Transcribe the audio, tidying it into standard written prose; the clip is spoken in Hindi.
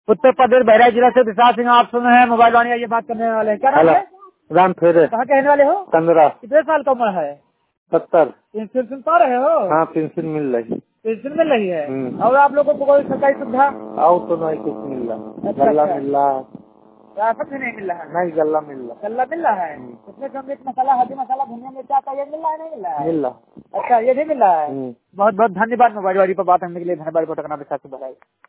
उत्तर प्रदेश बहराइच जिला से विशाल सिंह आप सुन रहे हैं मोबाइल वाणी। ये बात करने वाले हैं, क्या नाम है? राम फेरे। कहाँ के रहने वाले हो? 15। कितने साल का उम्र है? 70। पेंशन सुन पा रहे हो? हाँ, पेंशन मिल रही। पेंशन मिल रही है। और आप लोगों को कोई सरकारी सुविधा? और तो नहीं कुछ मिल रहा। गल्ला मिल रहा है। राशन भी नहीं मिल रहा है? नहीं, गल्ला मिल रहा। गल्ला मिल रहा है। उसमें कम मिर्च मसाला, हल्दी मसाला, धनिया मिर्च का ये मिल रहा है नहीं मिल रहा है? मिल रहा। अच्छा, ये भी मिल रहा है। बहुत बहुत धन्यवाद मोबाइल वाली पर बात करने के लिए। धन्यवाद।